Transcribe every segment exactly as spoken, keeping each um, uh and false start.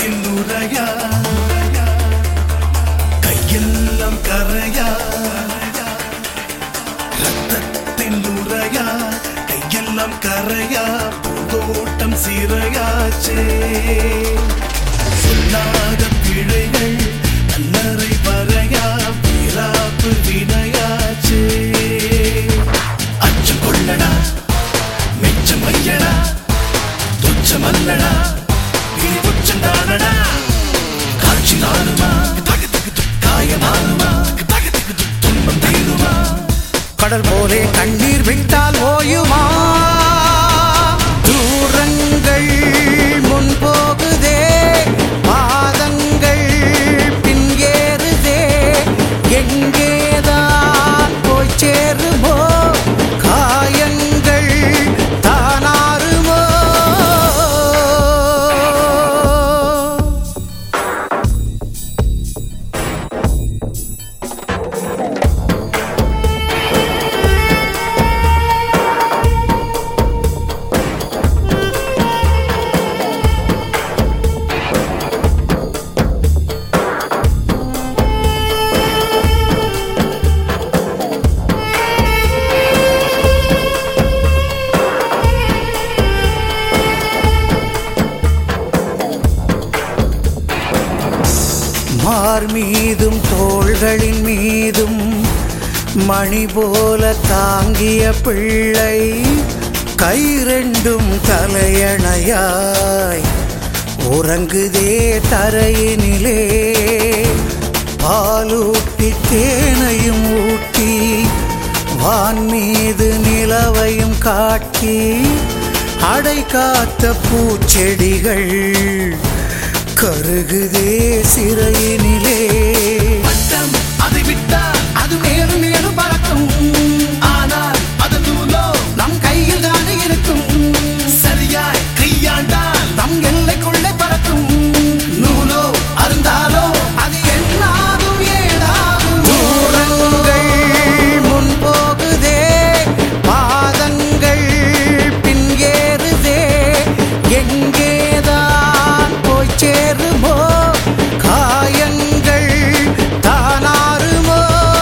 ரத்தத்தில் நுரையா கையெல்லாம் கரையா ரத்தத்தில் நுரையா கையெல்லாம் கரையா பூந்தோட்டம் சிறையாச்சே சொல்லாத பிழைகள் கல்லறை வரையா வீராப்பு வினையாச்சே அச்சம் கொள்ளடா மெச்சம் வையடா துச்சம் அல்லடா இனி துச்சந்தானடா காட்சி நானுமா காயமானுமா துன்பம் தீருமா கடல் போலே கண்ணீர் விட்டால் ஓயுமா தூரங்கள் முன் போகுதே பாதங்கள் பின் ஏறுதே எங்கேதான் போய் சேருமோ காயங்கள் தானாருமோ மார் மீதும் தோள்களின் மீதும் மணி போல தாங்கிய பிள்ளை கை ரெண்டும் தலையணையாய் உறங்குதே தரையினிலே பாலூட்டி தேனையும் ஊட்டி வான் மீது நிலவையும் காட்டி அடை காத்த பூச்செடிகள் கருகுதே சிறையினிலே பட்டம் அதை விட்டால் அது மேலும் மேலும் பறக்கும் ஆனால் அதன் நூலோ நம் கையில் தானே இருக்கும் சரியாய் கையாண்டால் நம் எல்லைக்குள்ளே பறக்கும் நூலோ அருந்தாலோ அது என்னாகும் ஏதாகும் தூரங்கள் முன் போகுதே பாதங்கள் பின் ஏறுதே எங்கேதான் போய் சேருமோ காயங்கள் தானாருமோ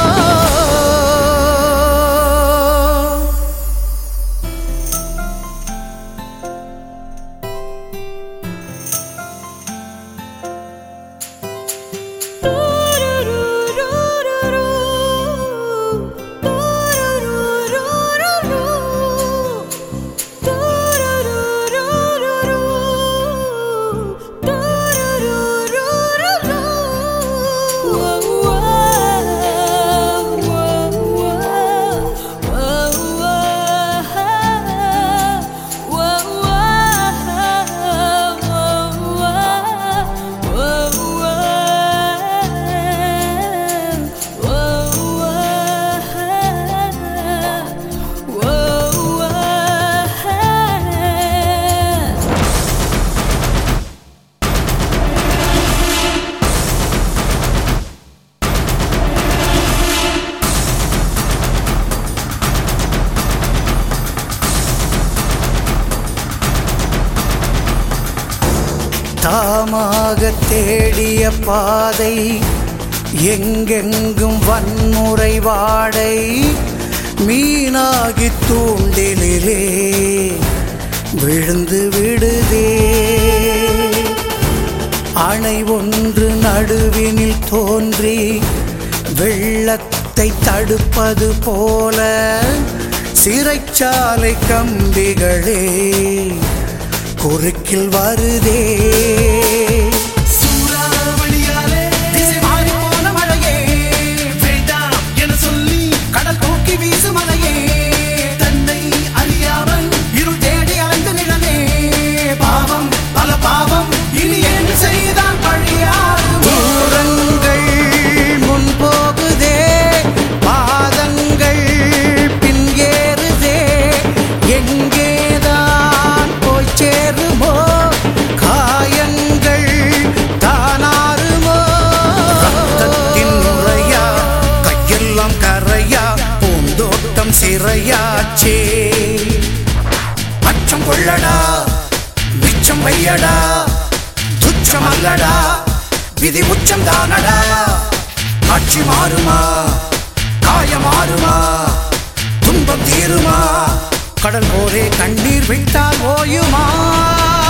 தாமாக தேடிய பாதை எங்கெங்கும் வன்முறை வாடை மீனாகி தூண்டிலே விழுந்து விடுதே அணை ஒன்று நடுவினில் தோன்றி வெள்ளத்தை தடுப்பது போல சிறைச்சாலை கம்பிகளே குறுக்கில் வருதே சூறாவளியாலே திசை மாறி போன மழையே வேண்டாம் என சொல்லி கடல் தூக்கி வீசு மலையே தன்னை அறியாமல் இருள் தேடி அலைந்து நிழலே பாவம் பல பாவம் இனி என்ன செய்தான் பழியாகும் தூரங்கள் முன் போகுதே பாதங்கள் பின் ஏறுதே எங்கேதான் போய் சேருமோ காயங்கள் தானாருமோ ரத்தத்தின் நுரையா கையெல்லாம் கரையா பூந்தோட்டம் சிறையாச்சே அச்சம் கொள்ளடா மிச்சம் வையடா துச்சம் மோட்சம் அல்லடா, விதி உச்சம் தானடா. காட்சி மாறுமா, காயம் மாறுமா, துன்பம் தீருமா, கடல் போலே கண்ணீர் விட்டால் ஓயுமா?